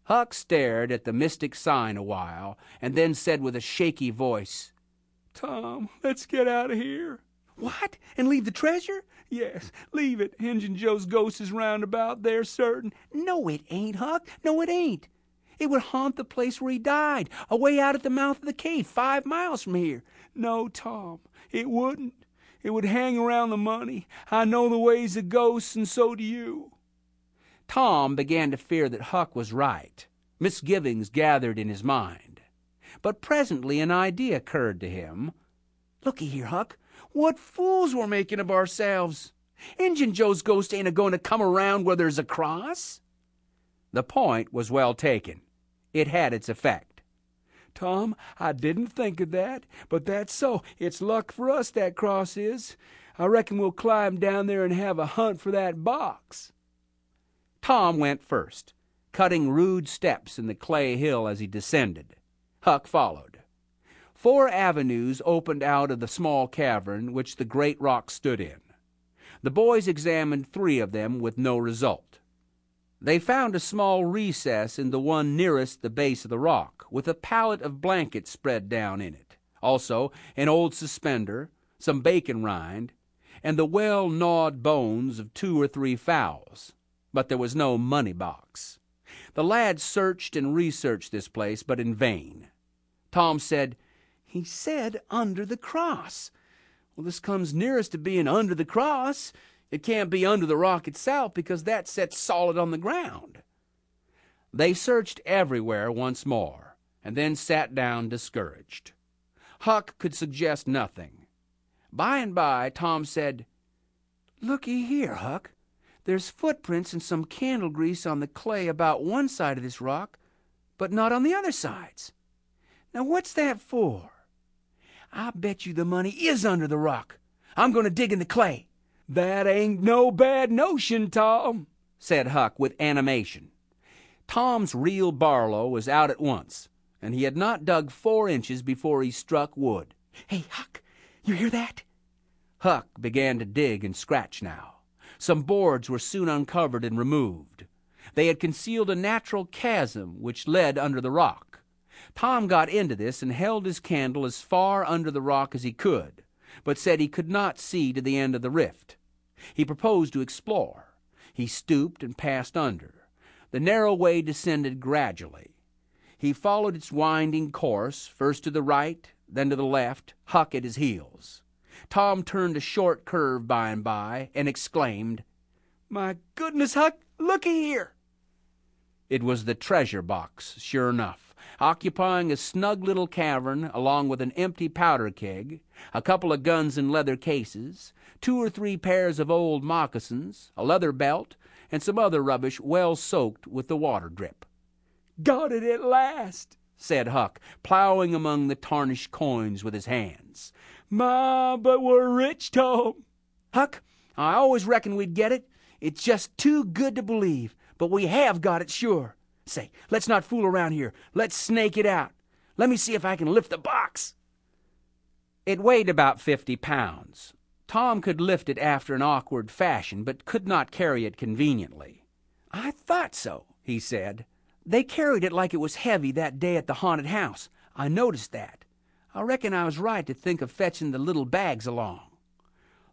Huck stared at the mystic sign a while, and then said with a shaky voice, "Tom, let's get out of here." "What? And leave the treasure?" "Yes, leave it. Injun Joe's ghost is round about there, certain." "No, it ain't, Huck. No, it ain't. It would haunt the place where he died, away out at the mouth of the cave, 5 miles from here." "No, Tom, it wouldn't. It would hang around the money. I know the ways of ghosts, and so do you." Tom began to fear that Huck was right. Misgivings gathered in his mind. But presently an idea occurred to him. "Looky here, Huck. What fools we're making of ourselves! Injun Joe's ghost ain't a-goin' to come around where there's a cross." The point was well taken. It had its effect. "Tom, I didn't think of that, but that's so. It's luck for us, that cross is. I reckon we'll climb down there and have a hunt for that box." Tom went first, cutting rude steps in the clay hill as he descended. Huck followed. 4 avenues opened out of the small cavern which the great rock stood in. The boys examined 3 of them with no result. They found a small recess in the one nearest the base of the rock, with a pallet of blankets spread down in it, also an old suspender, some bacon rind, and the well-gnawed bones of 2 or 3 fowls. But there was no money box. The lads searched and researched this place, but in vain. Tom said, "He said under the cross. Well, this comes nearest to being under the cross. It can't be under the rock itself, because that sets solid on the ground." They searched everywhere once more, and then sat down discouraged. Huck could suggest nothing. By and by Tom said, "Looky here, Huck. There's footprints and some candle grease on the clay about one side of this rock, but not on the other sides. Now what's that for? I bet you the money is under the rock. I'm going to dig in the clay." "That ain't no bad notion, Tom," said Huck with animation. Tom's real Barlow was out at once, and he had not dug 4 inches before he struck wood. "Hey, Huck, you hear that?" Huck began to dig and scratch now. Some boards were soon uncovered and removed. They had concealed a natural chasm which led under the rock. Tom got into this and held his candle as far under the rock as he could, but said he could not see to the end of the rift. He proposed to explore. He stooped and passed under. The narrow way descended gradually. He followed its winding course, first to the right, then to the left, Huck at his heels. Tom turned a short curve by and by, and exclaimed, "My goodness, Huck, looky here!" It was the treasure box, sure enough, occupying a snug little cavern along with an empty powder keg, a couple of guns in leather cases, 2 or 3 pairs of old moccasins, a leather belt, and some other rubbish well soaked with the water drip. "Got it at last," said Huck, plowing among the tarnished coins with his hands. "Ma, but we're rich, Tom." "Huck, I always reckoned we'd get it. It's just too good to believe, but we have got it sure. Say, let's not fool around here. Let's snake it out. Let me see if I can lift the box." It weighed about 50 pounds. Tom could lift it after an awkward fashion, but could not carry it conveniently. "I thought so," he said. "They carried it like it was heavy that day at the haunted house. I noticed that. I reckon I was right to think of fetching the little bags along."